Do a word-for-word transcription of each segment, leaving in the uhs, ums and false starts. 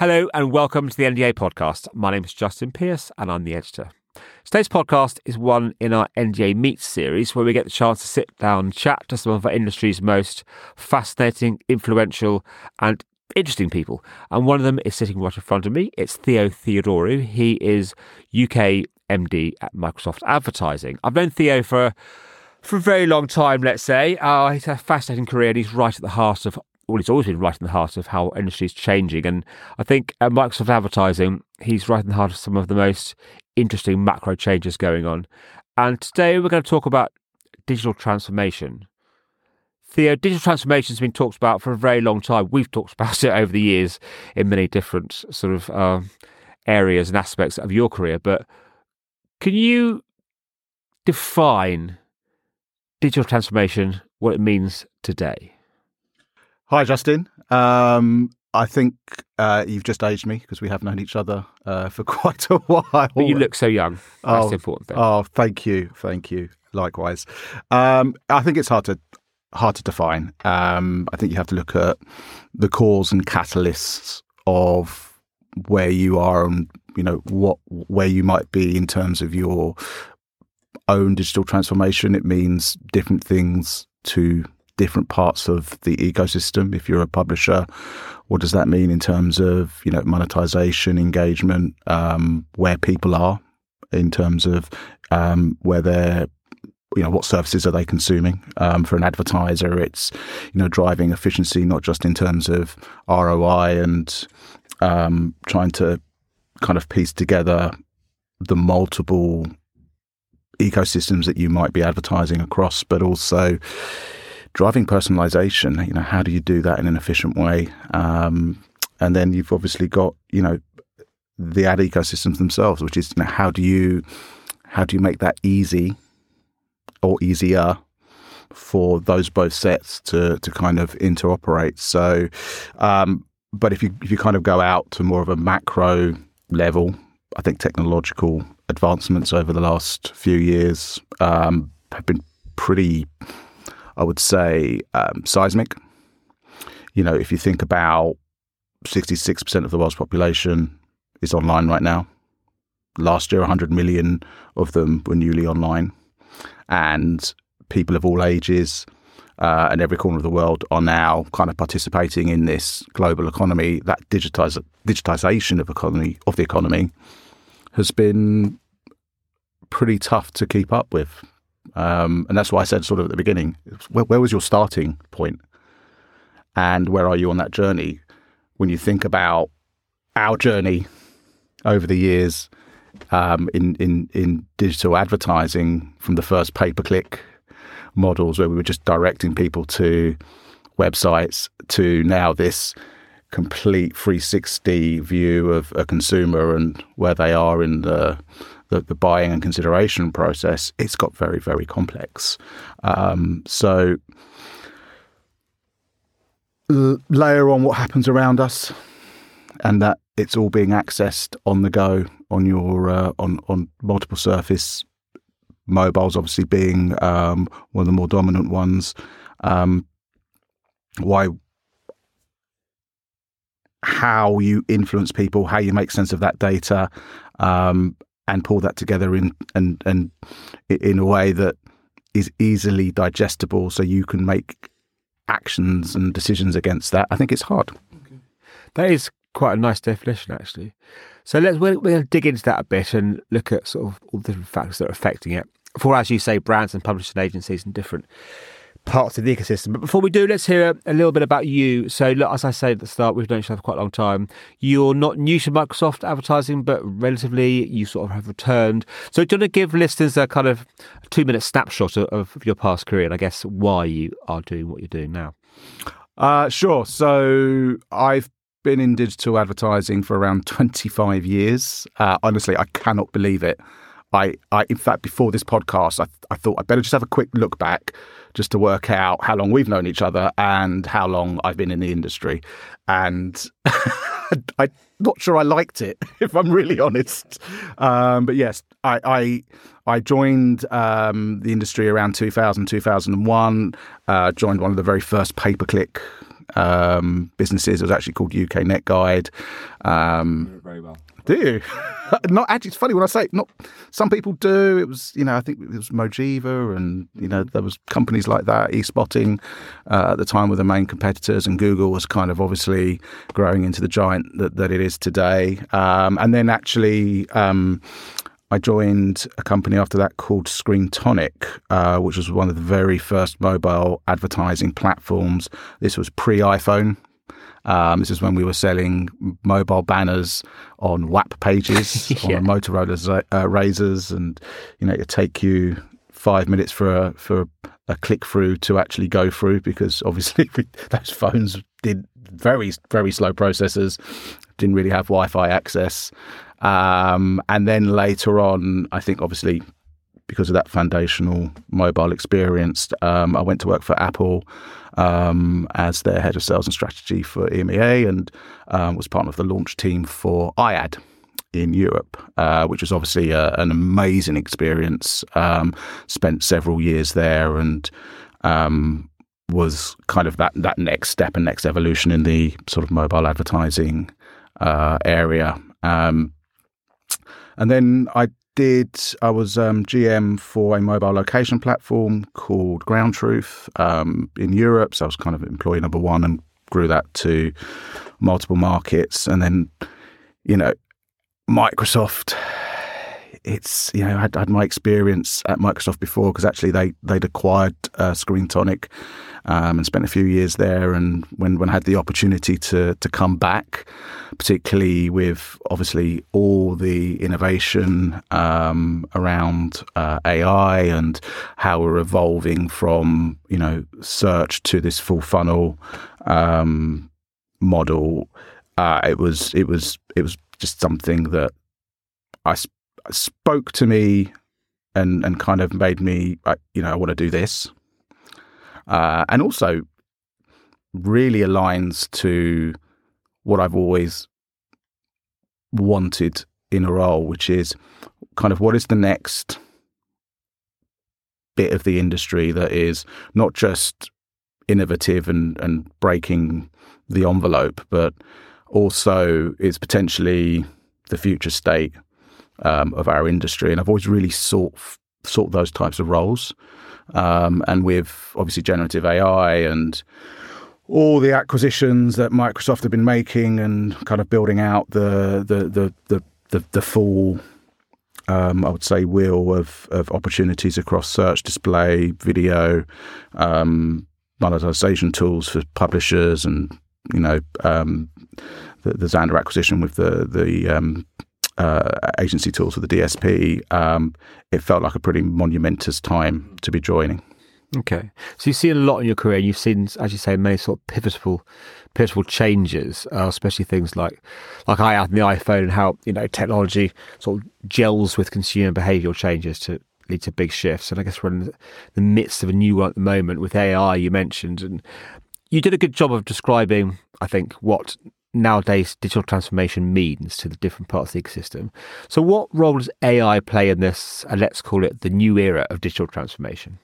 Hello and welcome to the N D A podcast. My name is Justin Pierce and I'm the editor. Today's podcast is one in our N D A Meets series where we get the chance to sit down and chat to some of our industry's most fascinating, influential and interesting people. And one of them is sitting right in front of me. It's Theo Theodoru. He is U K M D at Microsoft Advertising. I've known Theo for, for a very long time, let's say. Uh, he's had a fascinating career and he's right at the heart of Well, he's always been right in the heart of how industry is changing. And I think at Microsoft Advertising, he's right in the heart of some of the most interesting macro changes going on. And today we're going to talk about digital transformation. Theo, digital transformation has been talked about for a very long time. We've talked about it over the years in many different sort of uh, areas and aspects of your career. But can you define digital transformation, what it means today? Hi, Justin. Um, I think uh, you've just aged me because we have known each other uh, for quite a while. But you look so young. That's oh, the important thing. Oh, thank you. Thank you. Likewise. Um, I think it's hard to hard to define. Um, I think you have to look at the cause and catalysts of where you are and, you know, what where you might be in terms of your own digital transformation. It means different things to different parts of the ecosystem. If you're a publisher, what does that mean in terms of, you know, monetization, engagement, um, where people are in terms of um, where they're, you know, what services are they consuming? Um, for an advertiser, it's, you know, driving efficiency, not just in terms of R O I and um, trying to kind of piece together the multiple ecosystems that you might be advertising across, but also driving personalization. You know, how do you do that in an efficient way? Um, and then you've obviously got, you know, the ad ecosystems themselves, which is, you know, how do you how do you make that easy or easier for those both sets to to kind of interoperate? So, um, but if you if you kind of go out to more of a macro level, I think technological advancements over the last few years um, have been pretty, I would say, um, seismic. You know, if you think about sixty-six percent of the world's population is online right now. Last year, one hundred million of them were newly online. And people of all ages uh, and every corner of the world are now kind of participating in this global economy. That digitize, digitization of economy of the economy has been pretty tough to keep up with. Um, and that's why I said sort of at the beginning, where, where was your starting point? And where are you on that journey? When you think about our journey over the years um, in, in, in digital advertising, from the first pay-per-click models where we were just directing people to websites, to now this complete three sixty view of a consumer and where they are in the The, the buying and consideration process, it's got very, very complex. Um, so l- layer on what happens around us, and that it's all being accessed on the go on your uh, on on multiple surface. Mobiles, obviously, being um, one of the more dominant ones. Um, why? How you influence people, how you make sense of that data. Um, and pull that together in and and in a way that is easily digestible, so you can make actions and decisions against that. I think it's hard. Okay. That is quite a nice definition, actually. So let's we're, we're going to dig into that a bit and look at sort of all the different factors that are affecting it. For, as you say, brands and publishing agencies and different parts of the ecosystem. But before we do, let's hear a, a little bit about you. So, look, as I said at the start, we've known each other for quite a long time. You're not new to Microsoft Advertising, but relatively you sort of have returned. So do you want to give listeners a kind of two-minute snapshot of, of your past career and I guess why you are doing what you're doing now? Uh, sure. So I've been in digital advertising for around twenty-five years. Uh, honestly, I cannot believe it. I, I, in fact, before this podcast, I, I thought I'd better just have a quick look back just to work out how long we've known each other and how long I've been in the industry. And I'm not sure I liked it, if I'm really honest. Um, but yes, I I, I joined um, the industry around two thousand, two thousand one, uh, joined one of the very first pay-per-click um, businesses. It was actually called U K Net Guide. Um, very well. Do you? Not actually. It's funny when I say it, not. Some people do. It was, you know, I think it was Mojiva, and you know, there was companies like that. eSpotting uh, at the time were the main competitors, and Google was kind of obviously growing into the giant that, that it is today. Um, and then actually, um, I joined a company after that called ScreenTonic, uh, which was one of the very first mobile advertising platforms. This was pre-iPhone. Um, this is when we were selling mobile banners on W A P pages, yeah. on Motorola uh, Razors, and you know, it take you five minutes for a, for a click through to actually go through, because obviously those phones did very very slow processors, didn't really have Wi-Fi access, um, and then later on, I think obviously because of that foundational mobile experience, um, I went to work for Apple. Um, as their head of sales and strategy for E M E A, and um, was part of the launch team for I A D in Europe, uh, which was obviously a, an amazing experience. Um, spent several years there, and um, was kind of that that next step and next evolution in the sort of mobile advertising uh, area. Um, and then I did. I was um, G M for a mobile location platform called Ground Truth um, in Europe. So I was kind of employee number one and grew that to multiple markets. And then, you know, Microsoft. It's, you know, I had, I had my experience at Microsoft before, because actually they they'd acquired uh, ScreenTonic um, and spent a few years there. And when, when I had the opportunity to to come back, particularly with obviously all the innovation um, around uh, A I and how we're evolving from, you know, search to this full funnel um, model, uh, it was it was it was just something that I. spoke to me and and kind of made me, you know, I want to do this. Uh, and also really aligns to what I've always wanted in a role, which is kind of what is the next bit of the industry that is not just innovative and, and breaking the envelope, but also is potentially the future state Um, of our industry. And I've always really sought sought those types of roles. Um, and with obviously generative A I and all the acquisitions that Microsoft have been making and kind of building out the the the the the, the full, um, I would say, wheel of of opportunities across search, display, video, um, monetization tools for publishers, and you know um, the, the Xandr acquisition with the the um, Uh, agency tools for the D S P, um, it felt like a pretty monumentous time to be joining. Okay. So you've seen a lot in your career, and you've seen, as you say, many sort of pivotal pivotal changes, uh, especially things like like I had in the iPhone, and how, you know, technology sort of gels with consumer behavioural changes to lead to big shifts. And I guess we're in the midst of a new one at the moment with A I, you mentioned, and you did a good job of describing, I think, what nowadays digital transformation means to the different parts of the ecosystem. So what role does A I play in this, and let's call it the new era of digital transformation?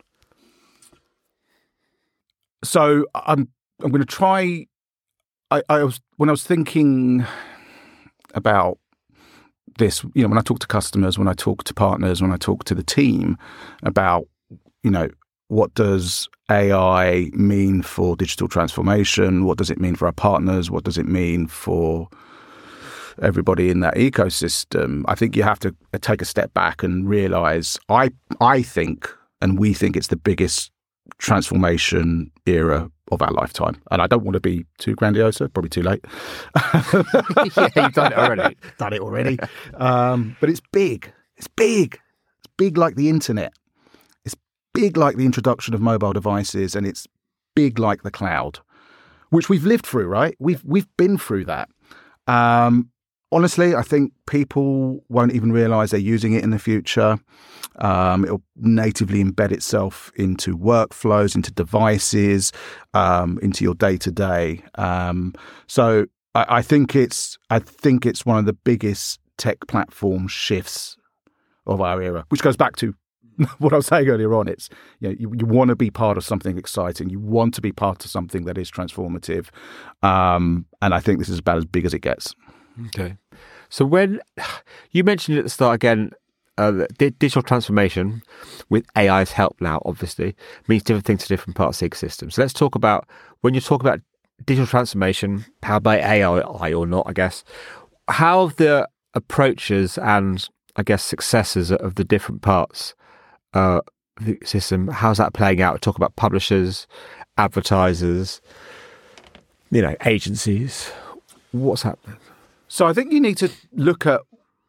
So I'm I'm going to try. I, I was when I was thinking about this, you know, when I talk to customers, when I talk to partners, when I talk to the team about, you know, what does A I mean for digital transformation? What does it mean for our partners? What does it mean for everybody in that ecosystem? I think you have to take a step back and realize, I I think, and we think, it's the biggest transformation era of our lifetime. And I don't want to be too grandiose, probably too late. Yeah, you've done it already. done it already. Um, but it's big. It's big. It's big like the internet. Big like the introduction of mobile devices, and it's big like the cloud, which we've lived through, right? We've we've been through that. Um, honestly, I think people won't even realise they're using it in the future. Um, it'll natively embed itself into workflows, into devices, um, into your day to day. So I, I think it's I think it's one of the biggest tech platform shifts of our era, which goes back to what I was saying earlier on, it's, you know, you, you want to be part of something exciting. You want to be part of something that is transformative. Um, and I think this is about as big as it gets. Okay. So when you mentioned at the start again, uh, digital transformation with A I's help now, obviously, means different things to different parts of the ecosystem. So let's talk about, when you talk about digital transformation, powered by A I or not, I guess, how the approaches and, I guess, successes of the different parts uh, of the system, how's that playing out? Talk about publishers, advertisers, you know, agencies. What's happening? So I think you need to look at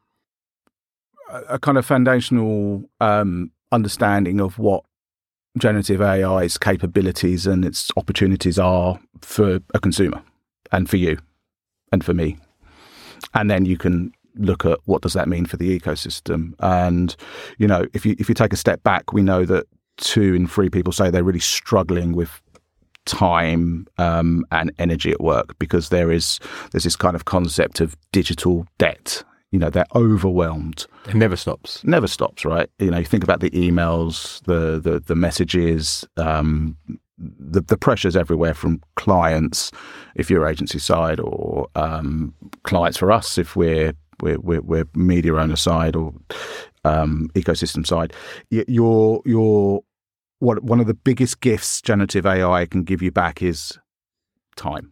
a kind of foundational um, understanding of what generative A I's capabilities and its opportunities are for a consumer and for you and for me. And then you can look at what does that mean for the ecosystem. And, you know, if you if you take a step back, we know that two in three people say they're really struggling with time um, and energy at work because there is there's this kind of concept of digital debt. You know, they're overwhelmed. It never stops. Never stops, right? You know, you think about the emails, the the, the messages, um, the, the pressures everywhere from clients, if you're agency side, or um, clients for us, if we're we're, we're, we're media owner side or um, ecosystem side. You're, you're, what one of the biggest gifts generative A I can give you back is time.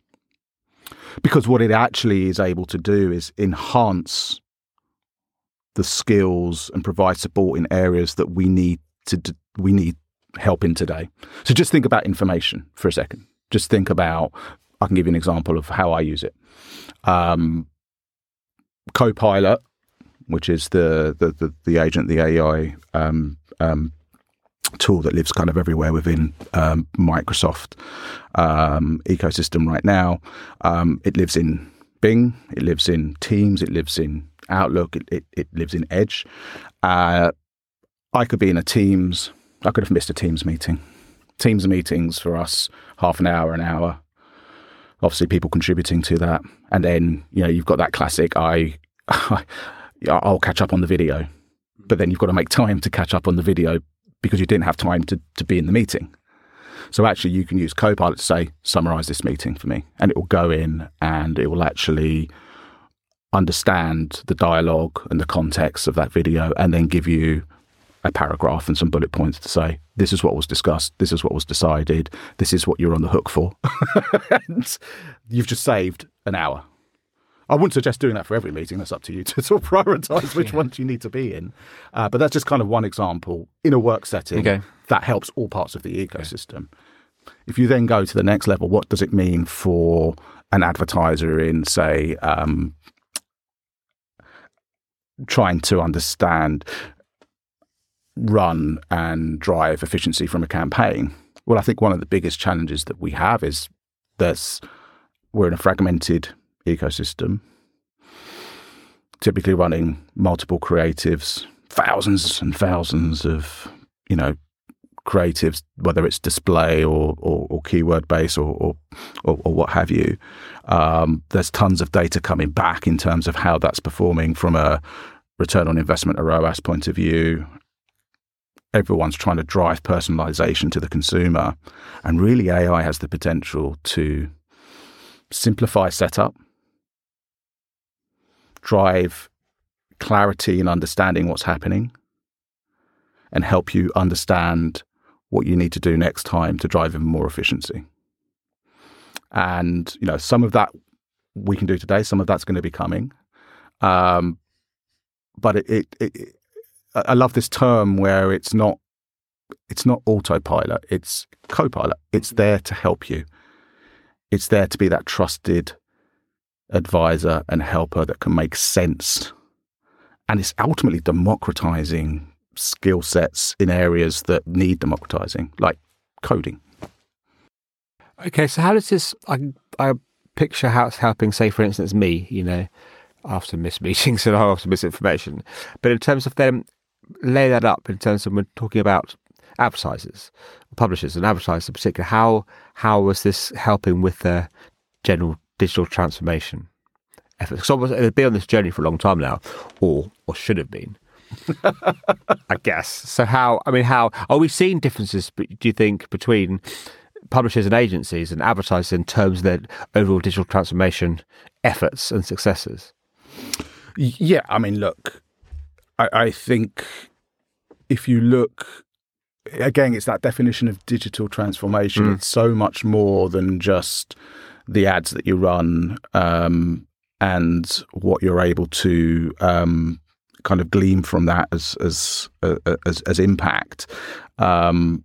Because what it actually is able to do is enhance the skills and provide support in areas that we need to d- we need help in today. So just think about information for a second. Just think about, I can give you an example of how I use it. Um, Copilot, which is the the the, the agent, the A I um, um, tool that lives kind of everywhere within um, Microsoft um, ecosystem right now. Um, it lives in Bing, it lives in Teams, it lives in Outlook, it, it, it lives in Edge. Uh, I could be in a Teams, I could have missed a Teams meeting. Teams meetings for us, half an hour, an hour. Obviously people contributing to that. And then, you know, you've got that classic, I, I'll catch up on the video. But then you've got to make time to catch up on the video because you didn't have time to, to be in the meeting. So actually you can use Copilot to say, summarize this meeting for me. And it will go in and it will actually understand the dialogue and the context of that video and then give you a paragraph and some bullet points to say, this is what was discussed, this is what was decided, this is what you're on the hook for. And you've just saved an hour. I wouldn't suggest doing that for every meeting. That's up to you to sort of prioritize which yeah. ones you need to be in. Uh, but that's just kind of one example in a work setting okay. that helps all parts of the ecosystem. Okay. If you then go to the next level, what does it mean for an advertiser in, say, um, trying to understand, run and drive efficiency from a campaign? Well, I think one of the biggest challenges that we have is that we're in a fragmented ecosystem, typically running multiple creatives, thousands and thousands of, you know, creatives, whether it's display or or, or keyword based or or, or or what have you. Um, there's tons of data coming back in terms of how that's performing from a return on investment, a R O A S point of view. Everyone's trying to drive personalization to the consumer, and really A I has the potential to simplify setup, drive clarity in understanding what's happening, and help you understand what you need to do next time to drive even more efficiency. And, you know, some of that we can do today, some of that's going to be coming. Um, but it, it, it, I love this term where it's not, it's not autopilot, it's Copilot. It's there to help you. It's there to be that trusted advisor and helper that can make sense. And it's ultimately democratizing skill sets in areas that need democratizing, like coding. Okay, so how does this, I, I picture how it's helping, say, for instance, me, you know, after missed meetings and after misinformation. But in terms of them, lay that up in terms of when talking about advertisers, publishers and advertisers in particular, how how was this helping with the general digital transformation effort? Because it's been on this journey for a long time now, or or should have been. I guess. So how, I mean, how, are we seeing differences, do you think, between publishers and agencies and advertisers in terms of their overall digital transformation efforts and successes? Yeah, I mean, look, I, I think if you look, again, it's that definition of digital transformation. Mm. It's so much more than just the ads that you run um, and what you're able to um, kind of glean from that as as uh, as, as impact. Um,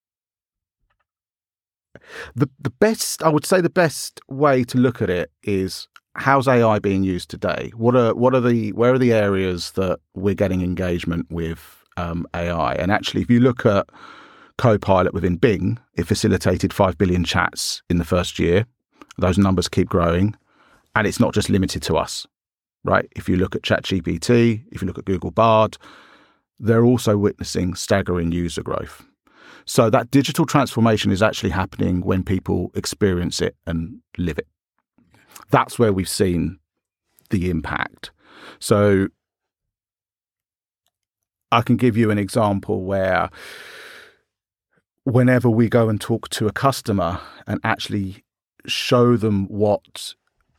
the the best, I would say, the best way to look at it is, how's A I being used today? What are what are the where are the areas that we're getting engagement with um, A I? And actually, if you look at Copilot within Bing, it facilitated five billion chats in the first year. Those numbers keep growing, and it's not just limited to us, right? If you look at ChatGPT, if you look at Google Bard, they're also witnessing staggering user growth. So that digital transformation is actually happening when people experience it and live it. That's where we've seen the impact. So I can give you an example where whenever we go and talk to a customer and actually show them what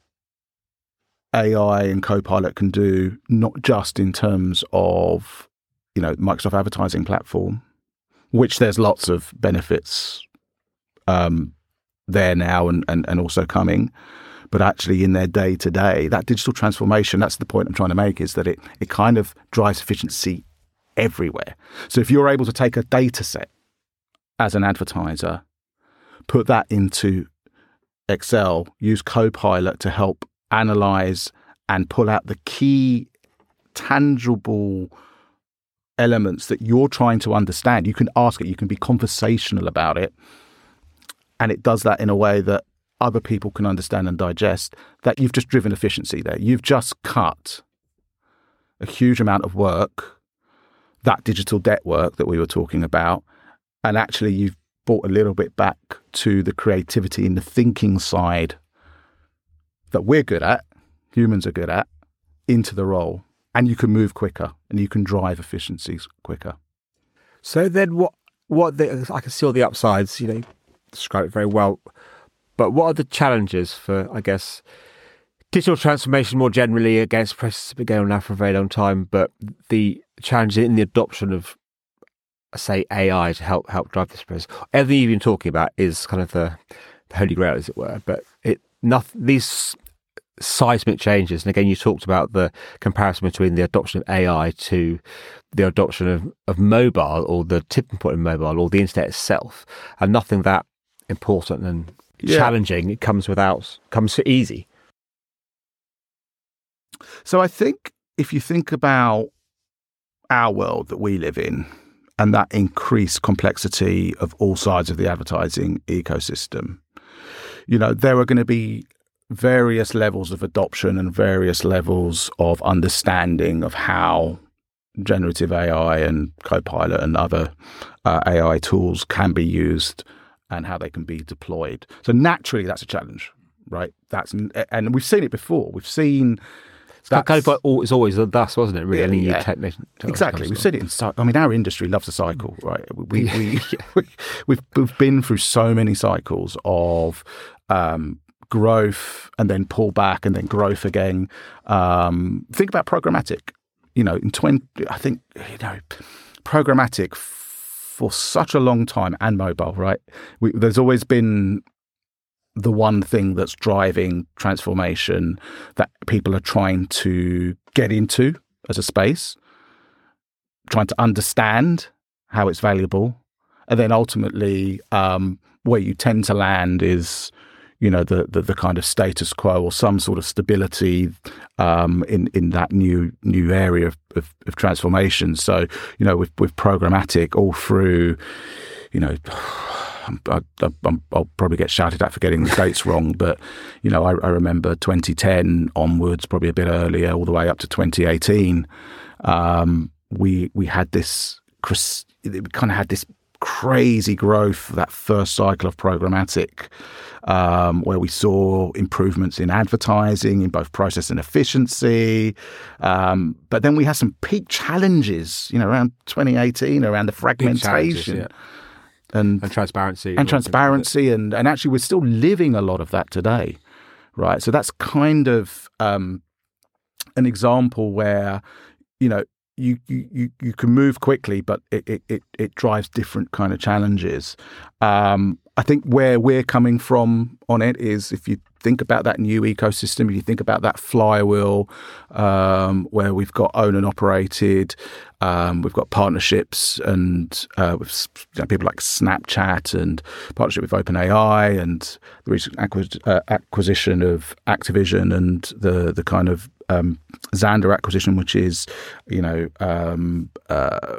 A I and Copilot can do, not just in terms of, you know, Microsoft advertising platform, which there's lots of benefits um, there now and, and, and also coming, but actually in their day-to-day, that digital transformation, that's the point I'm trying to make, is that it it kind of drives efficiency everywhere. So if you're able to take a data set as an advertiser, put that into Excel, use Copilot to help analyze and pull out the key tangible elements that you're trying to understand. You can ask it, you can be conversational about it, and it does that in a way that other people can understand and digest, that you've just driven efficiency there. You've just cut a huge amount of work, that digital debt work that we were talking about, and actually you've brought a little bit back to the creativity and the thinking side that we're good at, humans are good at, into the role. And you can move quicker and you can drive efficiencies quicker. So then what, what the, I can see all the upsides, you know, describe it very well, but what are the challenges for, I guess, digital transformation more generally? Against processes have been going on now for a very long time, but the challenges in the adoption of, say, A I to help help drive this process. Everything you've been talking about is kind of the, the holy grail, as it were, but it nothing, these seismic changes, and again you talked about the comparison between the adoption of A I to the adoption of, of mobile, or the tipping point in mobile, or the internet itself, and nothing that important and yeah. challenging it comes without comes so easy. So I think if you think about our world that we live in and that increased complexity of all sides of the advertising ecosystem, you know, there are going to be various levels of adoption and various levels of understanding of how generative A I and Copilot and other uh, A I tools can be used and how they can be deployed. So naturally, that's a challenge, right? That's and we've seen it before. We've seen that Copilot is always thus, wasn't it? Really, yeah, any new yeah. technique. Exactly, we've seen it in. I mean, our industry loves a cycle, right? We we, we we've we've been through so many cycles of Um, growth and then pull back and then growth again. Um, think about programmatic. You know, in twenty, I think you know, programmatic for such a long time, and mobile. Right, we, there's always been the one thing that's driving transformation that people are trying to get into as a space, trying to understand how it's valuable, and then ultimately um, where you tend to land is, you know, the, the the kind of status quo or some sort of stability um, in in that new new area of, of, of transformation. So, you know, with with programmatic all through, you know, I, I, I'll probably get shouted at for getting the dates wrong, but you know, I, I remember twenty ten onwards, probably a bit earlier, all the way up to twenty eighteen. Um, we we had this, we kind of had this crazy growth, that first cycle of programmatic, um, where we saw improvements in advertising, in both process and efficiency. Um, but then we had some peak challenges, you know, around twenty eighteen, around the fragmentation. Yeah. And, and transparency. And transparency. And, and actually, we're still living a lot of that today, right? So that's kind of um, an example where, you know, you you, you can move quickly, but it, it, it, it drives different kind of challenges. Um, I think where we're coming from on it is, if you think about that new ecosystem, if you think about that flywheel, um, where we've got owned and operated, um, we've got partnerships and uh, with you know, people like Snapchat, and partnership with OpenAI, and the recent acquis- uh, acquisition of Activision, and the the kind of um, Xandr acquisition, which is, you know, um, uh,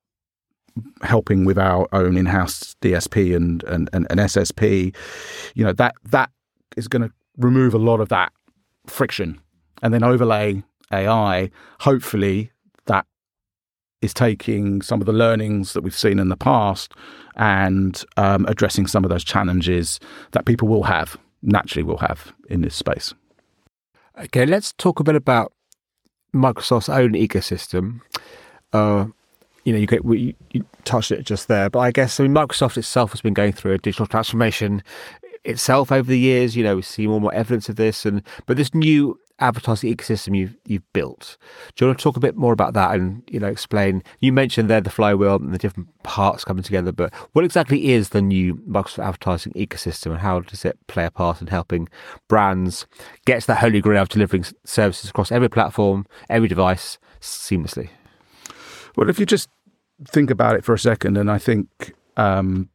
helping with our own in-house D S P and and, and, and S S P. You know, that that is going to remove a lot of that friction, and then overlay A I. Hopefully, that is taking some of the learnings that we've seen in the past and um, addressing some of those challenges that people will have, naturally will have in this space. Okay, let's talk a bit about Microsoft's own ecosystem. Uh, you know, you, get, you, you touched it just there, but I guess I mean Microsoft itself has been going through a digital transformation itself over the years. You know, we see more and more evidence of this, and but this new advertising ecosystem you've you've built. Do you want to talk a bit more about that and, you know, explain? You mentioned there the flywheel and the different parts coming together, but what exactly is the new Microsoft advertising ecosystem, and how does it play a part in helping brands get to that holy grail of delivering services across every platform, every device seamlessly? Well, if you just think about it for a second, and I think um,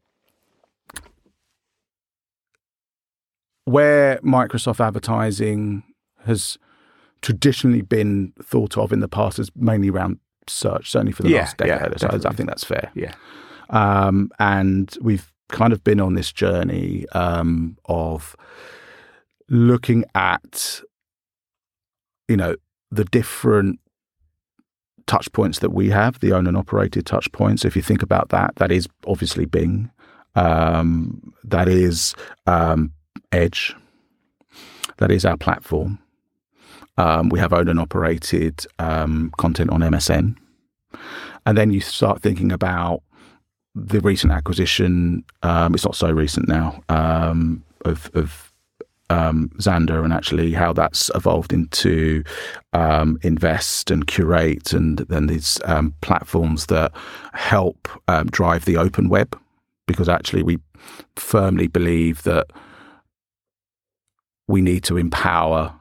where Microsoft advertising has traditionally been thought of in the past as mainly around search, certainly for the yeah, last decade yeah, or so. I think that's fair. Yeah. Um, and we've kind of been on this journey um, of looking at, you know, the different touch points that we have, the owned and operated touch points. If you think about that, that is obviously Bing. Um, that is um, Edge. That is our platform. Um, we have owned and operated um, content on M S N. And then you start thinking about the recent acquisition, um, it's not so recent now, um, of, of um, Xandr, and actually how that's evolved into um, Invest and Curate, and then these um, platforms that help um, drive the open web, because actually we firmly believe that we need to empower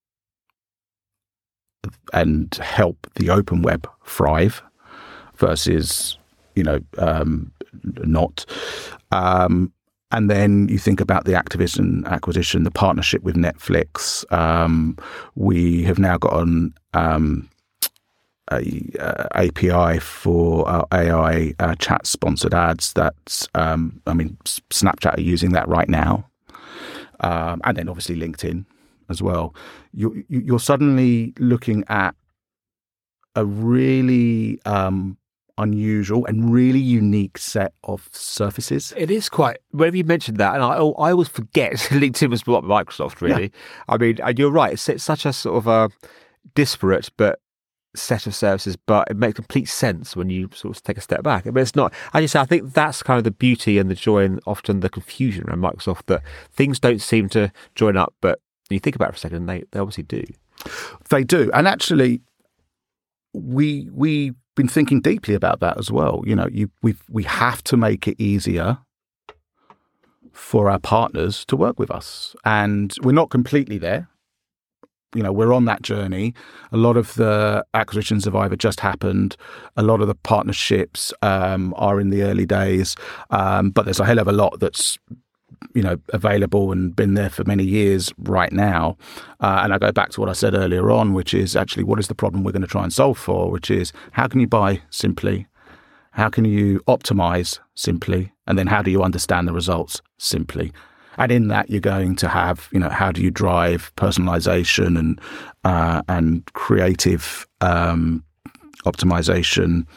and help the open web thrive versus, you know, um, not. Um, and then you think about the Activision acquisition, the partnership with Netflix. Um, we have now got an um, a, a A P I for our A I uh, chat sponsored ads. That's, um, I mean, Snapchat are using that right now. Um, and then obviously LinkedIn as well. You, you, you're suddenly looking at a really um, unusual and really unique set of surfaces. It is quite, whenever you mentioned that, and I, I always forget LinkedIn was bought by Microsoft, really. Yeah. I mean, and you're right, it's, it's such a sort of a disparate but set of services, but it makes complete sense when you sort of take a step back. But it's not, as you say, I think that's kind of the beauty and the joy and often the confusion around Microsoft, that things don't seem to join up, but when you think about it for a second, they, they obviously do. They do. And actually, we, we've been thinking deeply about that as well. You know, you, we we have to make it easier for our partners to work with us. And we're not completely there. You know, we're on that journey. A lot of the acquisitions have either just happened. A lot of the partnerships um, are in the early days. Um, but there's a hell of a lot that's, you know, available and been there for many years right now. Uh, and I go back to what I said earlier on, which is actually what is the problem we're going to try and solve for, which is how can you buy simply? How can you optimize simply? And then how do you understand the results simply? And in that, you're going to have, you know, how do you drive personalization and uh, and creative um, optimization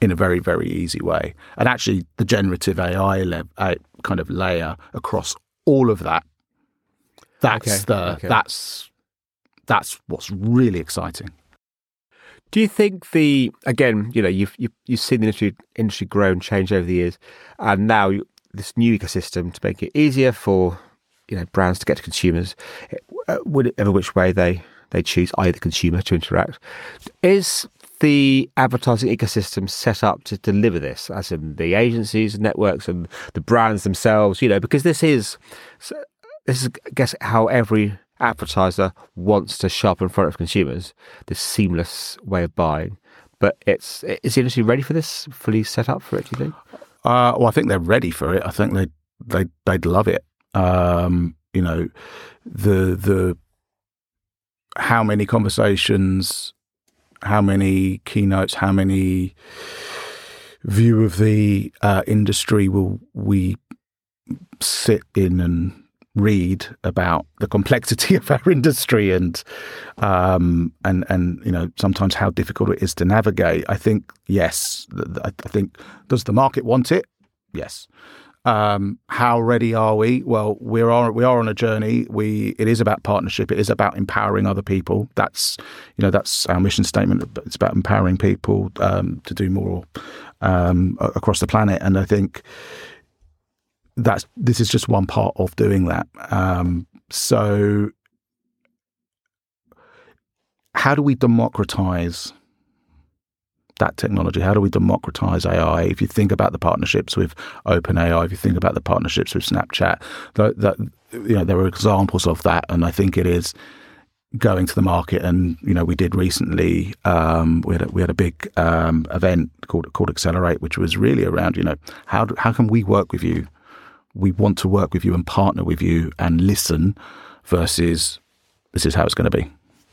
in a very, very easy way. And actually, the generative A I le- uh, kind of layer across all of that, that's okay. the okay. that's that's what's really exciting. Do you think the again, you know, you've you've, you've seen the industry industry grow and change over the years, and now you, this new ecosystem to make it easier for you know brands to get to consumers, uh, whatever which way they they choose, either the consumer to interact, is the advertising ecosystem set up to deliver this, as in the agencies and networks and the brands themselves? You know, because this is this is I guess how every advertiser wants to shop in front of consumers, this seamless way of buying. But it's is the industry ready for this? Fully set up for it? Do you think? Uh, well, I think they're ready for it. I think they they they'd love it. Um, you know, the the how many conversations, how many keynotes, how many view of the uh, industry will we sit in and read about the complexity of our industry and um, and and you know sometimes how difficult it is to navigate. I think yes. I think does the market want it? Yes. Um, how ready are we? Well, we are we are on a journey. We it is about partnership. It is about empowering other people. That's you know that's our mission statement. It's about empowering people um, to do more um, across the planet. And I think that's this is just one part of doing that. Um, so, how do we democratize that technology? How do we democratize A I? If you think about the partnerships with OpenAI, if you think about the partnerships with Snapchat, that, that you know there are examples of that, and I think it is going to the market. And you know, we did recently um, we had a, we had a big um, event called called Accelerate, which was really around you know how do, how can we work with you? We want to work with you and partner with you and listen versus this is how it's going to be.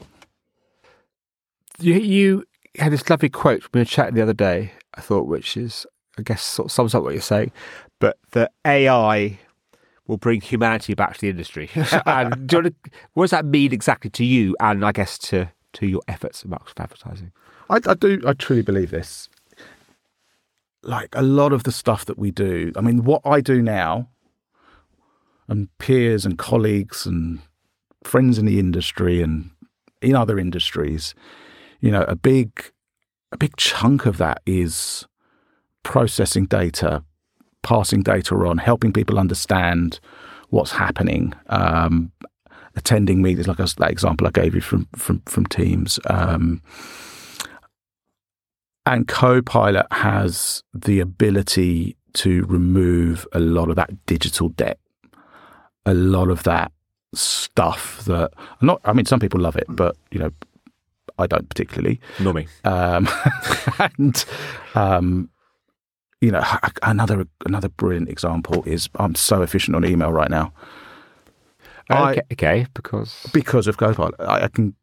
You, you had this lovely quote from a chat the other day, I thought, which is, I guess, sort of sums up what you're saying, but that A I will bring humanity back to the industry. And do you want to, what does that mean exactly to you and, I guess, to, to your efforts in advertising? I, I do, I truly believe this. Like a lot of the stuff that we do, I mean, what I do now, and peers and colleagues and friends in the industry and in other industries, you know, a big, a big chunk of that is processing data, passing data on, helping people understand what's happening, um, attending meetings, like that example I gave you from from from Teams. Um, and Copilot has the ability to remove a lot of that digital debt, a lot of that stuff that not. I mean, some people love it, but you know, I don't particularly. Nor me. Um, and um, you know, another another brilliant example is I'm so efficient on email right now. Okay, I, okay because because of Copilot, I, I can.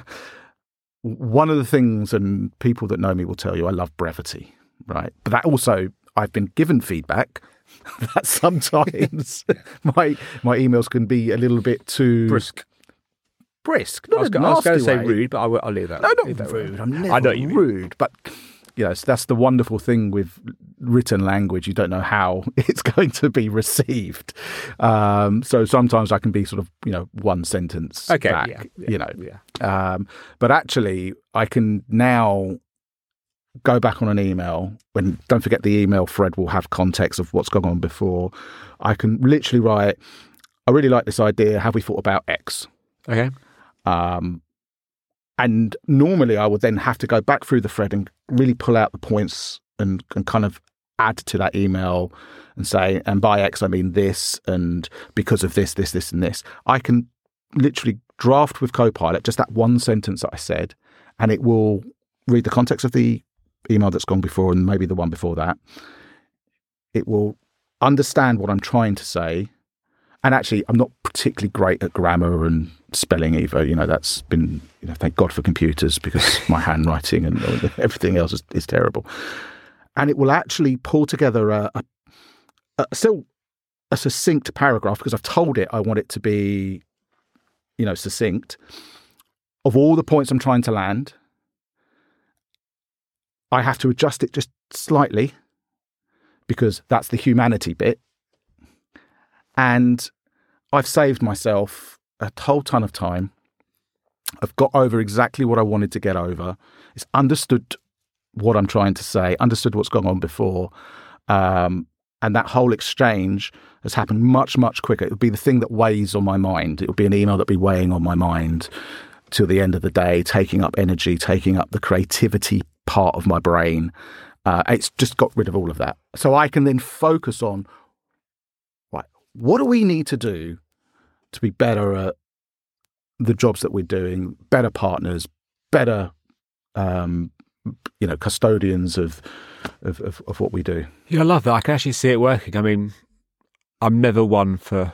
One of the things, and people that know me will tell you, I love brevity, right? But that also, I've been given feedback that sometimes my my emails can be a little bit too brisk. Brisk. I was, I was going to say rude, but I will, I'll leave that. No, not leave that rude. Way. I'm never I know you rude, mean. But yes, that's the wonderful thing with written language. You don't know how it's going to be received. Um, so sometimes I can be sort of, you know, one sentence okay, back, yeah, yeah, you know. Yeah. Um, but actually, I can now go back on an email when, don't forget the email thread will have context of what's gone on before. I can literally write, I really like this idea. Have we thought about X? Okay. Um, and normally I would then have to go back through the thread and really pull out the points and, and kind of add to that email and say, and by X, I mean this, and because of this, this, this, and this. I can literally draft with Copilot just that one sentence that I said, and it will read the context of the email that's gone before and maybe the one before that. It will understand what I'm trying to say. And actually, I'm not particularly great at grammar and spelling either. You know, that's been, you know, thank God for computers, because my handwriting and everything else is, is terrible. And it will actually pull together a, a, a still a succinct paragraph, because I've told it I want it to be, you know, succinct, of all the points I'm trying to land. I have to adjust it just slightly because that's the humanity bit. And I've saved myself a whole ton of time. I've got over exactly what I wanted to get over. It's understood what I'm trying to say, understood what's gone on before. Um, and that whole exchange has happened much, much quicker. It would be the thing that weighs on my mind. It would be an email that would be weighing on my mind till the end of the day, taking up energy, taking up the creativity part of my brain. Uh, it's just got rid of all of that. So I can then focus on, right, what do we need to do to be better at the jobs that we're doing, better partners, better, um, you know, custodians of, of, of, of what we do. Yeah, I love that. I can actually see it working. I mean, I'm never one for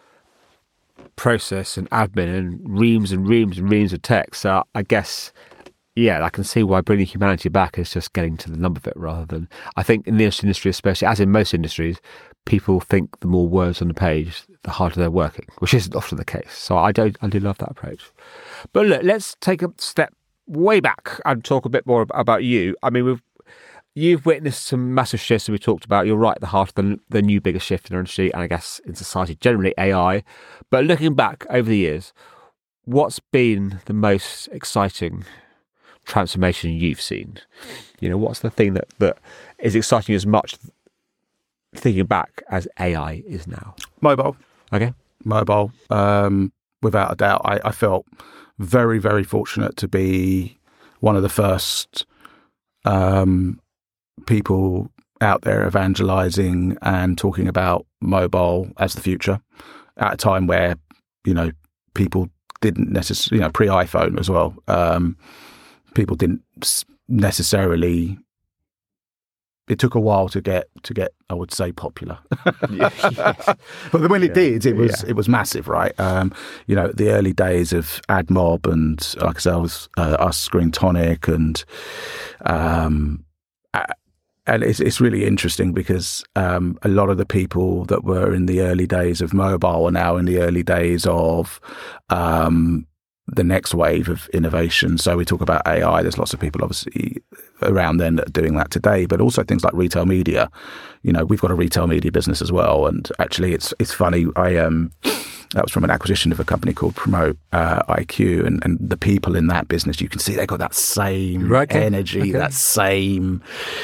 process and admin and reams and reams and reams of text. So I guess, yeah, I can see why bringing humanity back is just getting to the number of it rather than, I think in this industry especially, as in most industries, people think the more words on the page, the harder they're working, which isn't often the case. So I don't, I do love that approach. But look, let's take a step way back and talk a bit more about you. I mean, we've you've witnessed some massive shifts that we talked about. You're right at the heart of the, the new biggest shift in our industry, and I guess in society generally, A I. But looking back over the years, what's been the most exciting transformation you've seen? You know, what's the thing that, that is exciting you as much thinking back as A I is now? Mobile. Okay. Mobile. Um, without a doubt, I, I felt very, very fortunate to be one of the first um, people out there evangelizing and talking about mobile as the future at a time where, you know, people didn't necessarily, you know, pre-iPhone as well. Um, people didn't necessarily. It took a while to get to get, I would say, popular. Yeah, yes. But when it yeah. did, it was yeah. it was massive, right? Um, you know, the early days of AdMob and, like I said, I was, uh, us, Screen Tonic, and um, uh, and it's it's really interesting because um, a lot of the people that were in the early days of mobile are now in the early days of um, the next wave of innovation. So we talk about A I. There's lots of people obviously around then that are doing that today, but also things like retail media. You know, we've got a retail media business as well. And actually it's it's funny. I um that was from an acquisition of a company called Promote uh, I Q, and, and the people in that business, you can see they've got that same right, okay. energy, okay. that same,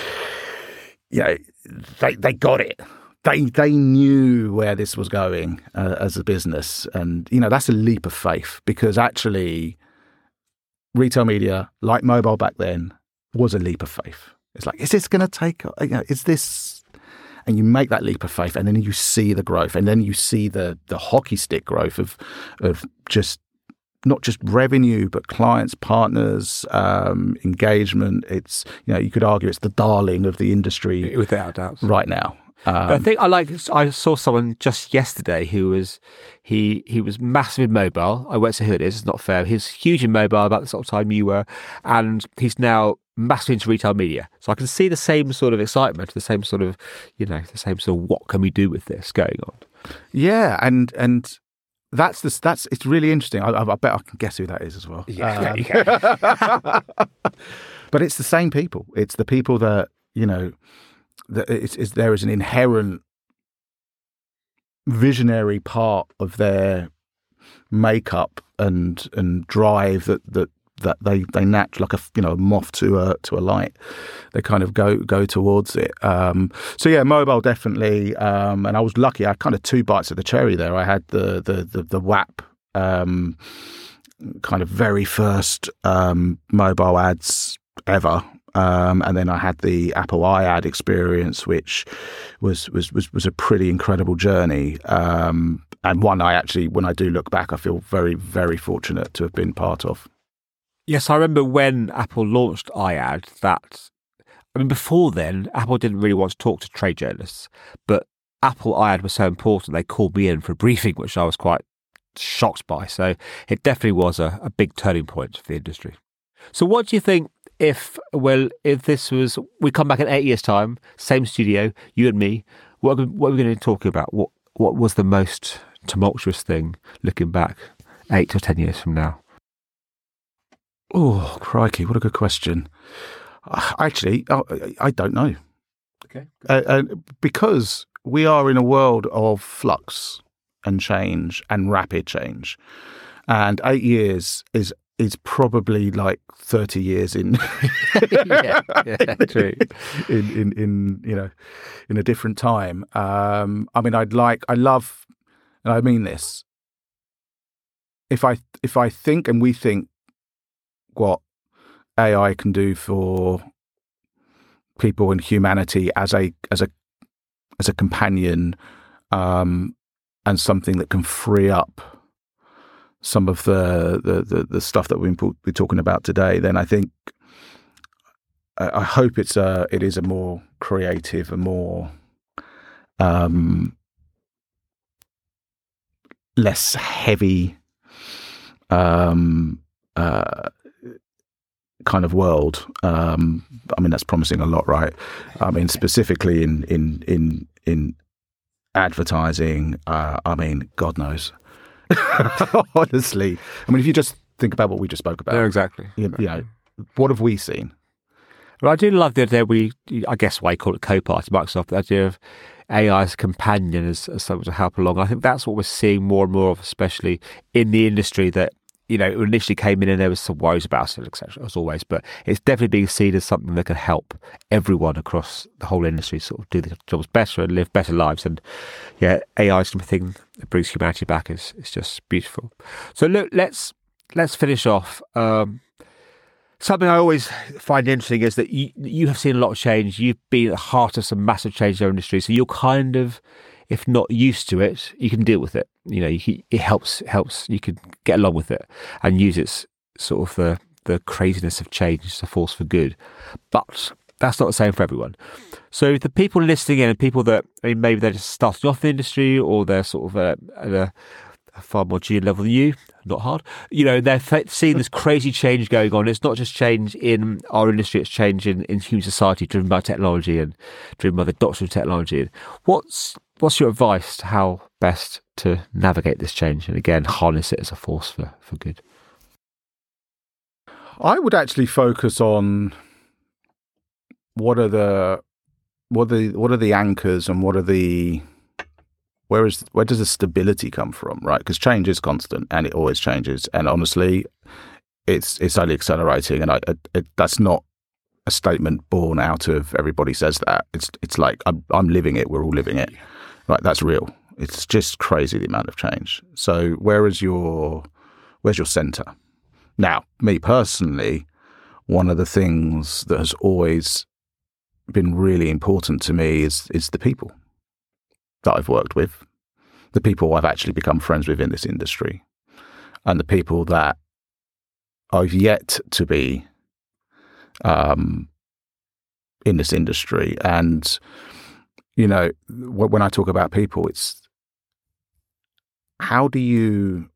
you know, they they got it. They they knew where this was going uh, as a business, and you know that's a leap of faith because actually, retail media, like mobile back then, was a leap of faith. It's like, is this going to take? You know, is this? And you make that leap of faith, and then you see the growth, and then you see the the hockey stick growth of of just not just revenue, but clients, partners, um, engagement. It's, you know, you could argue it's the darling of the industry without a doubt right now. Um, I think I like. I saw someone just yesterday who was he he was massive in mobile. I won't say who it is. It's not fair. He's huge in mobile about the sort of time you were, and he's now massive into retail media. So I can see the same sort of excitement, the same sort of, you know, the same sort of what can we do with this going on. Yeah, and and that's the that's it's really interesting. I, I bet I can guess who that is as well. Yeah, um, you can. But it's the same people. It's the people that, you know. That it's, it's, there is an inherent visionary part of their makeup and and drive that that, that they they natch like a you know a moth to a to a light. They kind of go go towards it. Um, so yeah, mobile definitely. Um, and I was lucky. I had kind of two bites of the cherry there. I had the the the, the W A P um, kind of very first um, mobile ads ever. Um, and then I had the Apple iAd experience, which was was was, was a pretty incredible journey, um, and one I actually, when I do look back, I feel very, very fortunate to have been part of. Yes, I remember when Apple launched iAd. That I mean, before then, Apple didn't really want to talk to trade journalists, but Apple iAd was so important they called me in for a briefing, which I was quite shocked by. So it definitely was a, a big turning point for the industry. So what do you think? If, well, if this was, we come back in eight years' time, same studio, you and me, what, what are we going to be talking about? What what was the most tumultuous thing looking back eight or ten years from now? Oh, crikey, what a good question. Actually, I, I don't know. Okay. Uh, uh, because we are in a world of flux and change and rapid change. And eight years is is probably like thirty years in yeah, yeah, true. in, in in you know in a different time. Um, I mean, I'd like I love, and I mean this. If I if I think and we think what A I can do for people and humanity as a as a as a companion, um, and something that can free up some of the the, the, the stuff that we've been talking about today, then I think I hope it's a it is a more creative, a more um, less heavy um, uh, kind of world. Um, I mean, that's promising a lot, right? I mean, specifically in in in in advertising. Uh, I mean, God knows. Honestly, I mean, if you just think about what we just spoke about, No, exactly. You, you know, what have we seen? Well, I do love the idea we, I guess why you call it Copilot, Microsoft, the idea of A I as a companion, as, as something to help along. I think that's what we're seeing more and more of, especially in the industry that, you know, initially came in and there was some worries about it, et cetera, as always. But it's definitely being seen as something that can help everyone across the whole industry sort of do the jobs better and live better lives. And yeah, A I is something that brings humanity back. Is it's just beautiful. So look, let's let's finish off. Um, something I always find interesting is that you you have seen a lot of change. You've been at the heart of some massive change in our industry, so you're kind of, if not used to it, you can deal with it. You know, you, it helps helps. You can get along with it and use its sort of the the craziness of change as a force for good. But that's not the same for everyone. So the people listening in, and people that, I mean, maybe they're just starting off the industry, or they're sort of a, at a, a far more junior level than you. Not hard. You know, they're f- seeing this crazy change going on. It's not just change in our industry; it's change in, in human society, driven by technology and driven by the adoption of technology. What's What's your advice to how best to navigate this change and, again, harness it as a force for, for good? I would actually focus on what are the what are the, what are the anchors and what are the where is where does the stability come from, right? Because change is constant and it always changes. And honestly, it's it's only accelerating. And I, it, that's not a statement born out of everybody says that. It's it's like I'm I'm living it. We're all living it. Right, that's real. It's just crazy the amount of change. So where is your where's your center? Now, me personally, one of the things that has always been really important to me is is the people that I've worked with, the people I've actually become friends with in this industry, and the people that I've yet to be um, in this industry. And you know, when I talk about people, it's how do you?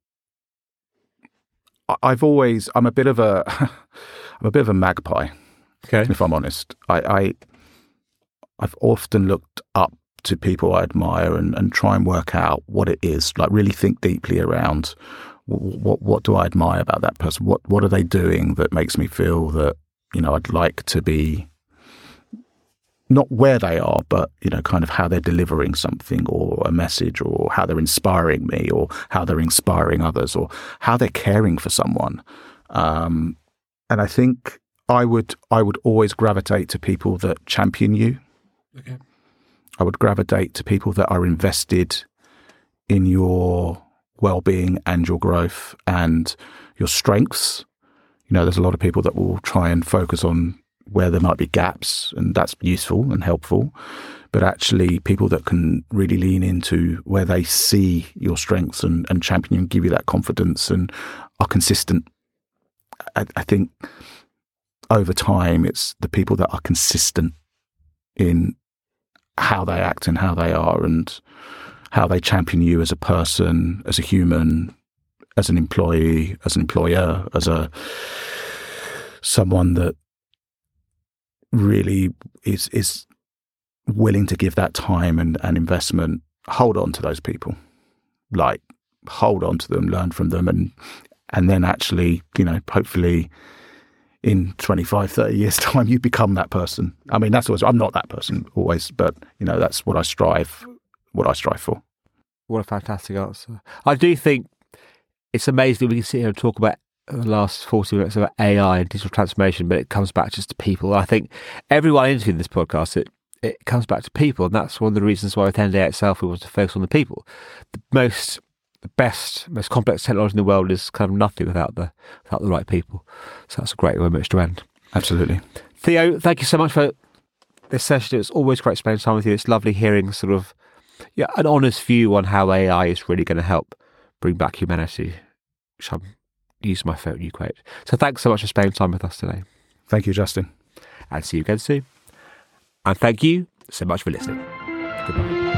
I've always, I'm a bit of a, I'm a bit of a magpie. Okay. If I'm honest, I, I I've often looked up to people I admire and, and try and work out what it is. Like really think deeply around what what do I admire about that person? What what are they doing that makes me feel that, you know, I'd like to be. Not where they are, but, you know, kind of how they're delivering something or a message, or how they're inspiring me, or how they're inspiring others, or how they're caring for someone. Um, and I think I would I would always gravitate to people that champion you. Okay. I would gravitate to people that are invested in your well-being and your growth and your strengths. You know, there's a lot of people that will try and focus on where there might be gaps, and that's useful and helpful, but actually people that can really lean into where they see your strengths and, and champion you and give you that confidence and are consistent. I, I think over time it's the people that are consistent in how they act and how they are and how they champion you as a person, as a human, as an employee, as an employer, as a someone that really is is willing to give that time and, and investment. Hold on to those people. Like, hold on to them, learn from them, and and then actually, you know, hopefully in twenty-five, thirty years time, you become that person. I mean, that's always, I'm not that person always, but you know, that's what I strive, what I strive for. What a fantastic answer. I do think it's amazing we can sit here and talk about the last forty minutes about A I and digital transformation, but it comes back just to people. I think everyone interviewed in this podcast, it, it comes back to people. And that's one of the reasons why with N D A itself, we want to focus on the people. The most, the best, most complex technology in the world is kind of nothing without the, without the right people. So that's a great way in which to end. Absolutely. Theo, thank you so much for this session. It was always great spending time with you. It's lovely hearing sort of yeah, an honest view on how A I is really going to help bring back humanity, which I'm using my favourite new quote. So thanks so much for spending time with us today. Thank you, Justin. And see you again soon. And thank you so much for listening. Goodbye.